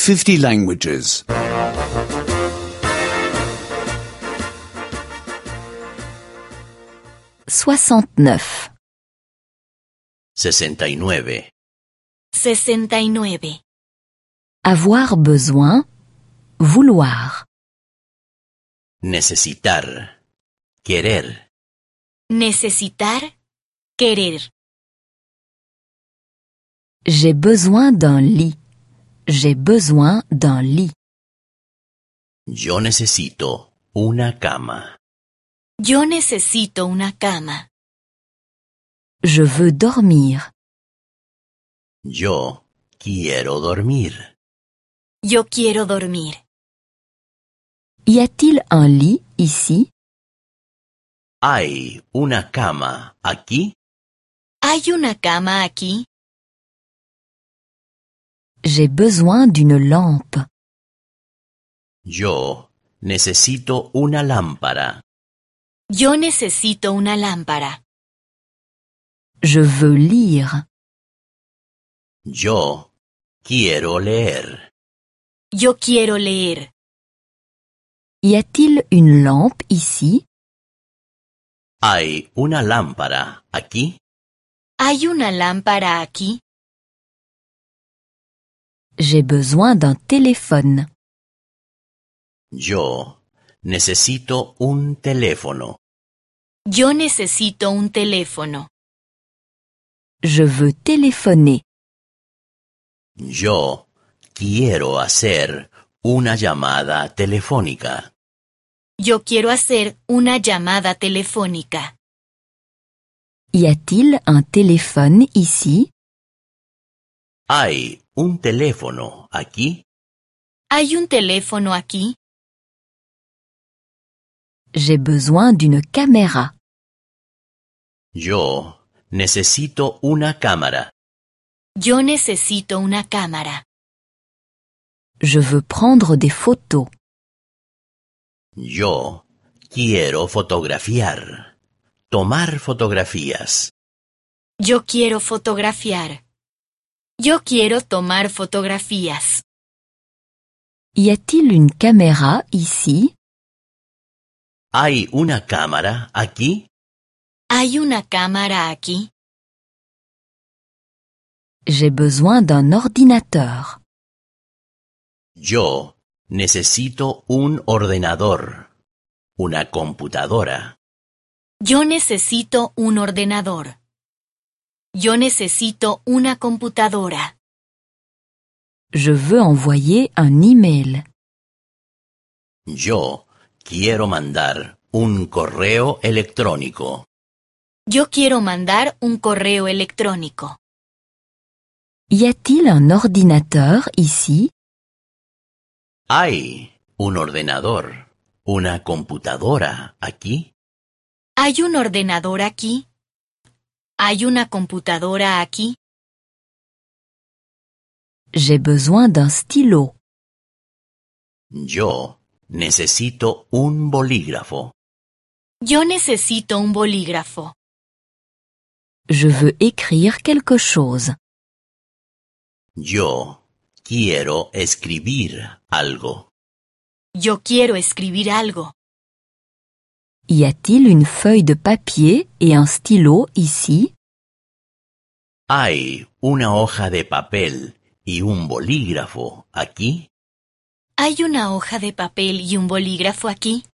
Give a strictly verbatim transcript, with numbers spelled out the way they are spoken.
fifty languages. soixante-neuf. sesenta y nueve. sesenta y nueve. Avoir besoin, vouloir. Necesitar. Querer. Necesitar, querer. J'ai besoin d'un lit. J'ai besoin d'un lit. Yo necesito una cama. Yo necesito una cama. Je veux dormir. Yo quiero dormir. Yo quiero dormir. Y a-t-il un lit ici? ¿Hay una cama aquí? ¿Hay una cama aquí? J'ai besoin d'une lampe. Yo necesito una lámpara. Yo necesito una lámpara. Je veux lire. Yo quiero leer. Yo quiero leer. Y a-t-il une lampe ici? ¿Hay una lámpara aquí? ¿Hay una lámpara aquí? J'ai besoin d'un téléphone. Yo necesito un teléfono. Yo necesito un teléfono. Je veux téléphoner. Yo quiero hacer una llamada telefónica. Yo quiero hacer una llamada telefónica. Y a-t-il un téléphone ici? ¿Hay un teléfono aquí? ¿Hay un teléfono aquí? J'ai besoin d'une caméra. Yo necesito una cámara. Yo necesito una cámara. Je veux prendre des photos. Yo quiero fotografiar. Tomar fotografías. Yo quiero fotografiar. Yo quiero tomar fotografías. Y a-t-il une caméra ici? ¿Hay una cámara aquí? ¿Hay una cámara aquí? J'ai besoin d'un ordinateur. Yo necesito un ordenador. Una computadora. Yo necesito un ordenador. Yo necesito una computadora. Je veux envoyer un email. Yo quiero mandar un correo electrónico. Yo quiero mandar un correo electrónico. Y a-t-il un ordinateur ici? ¿Hay un ordenador, una computadora aquí? ¿Hay un ordenador aquí? ¿Hay una computadora aquí? J'ai besoin d'un stylo. Yo necesito un bolígrafo. Yo necesito un bolígrafo. Je veux écrire quelque chose. Yo quiero escribir algo. Yo quiero escribir algo. Y a-t-il une feuille de papier et un stylo ici? ¿Hay una hoja de papel y un bolígrafo aquí? ¿Hay una hoja de papel y un bolígrafo aquí?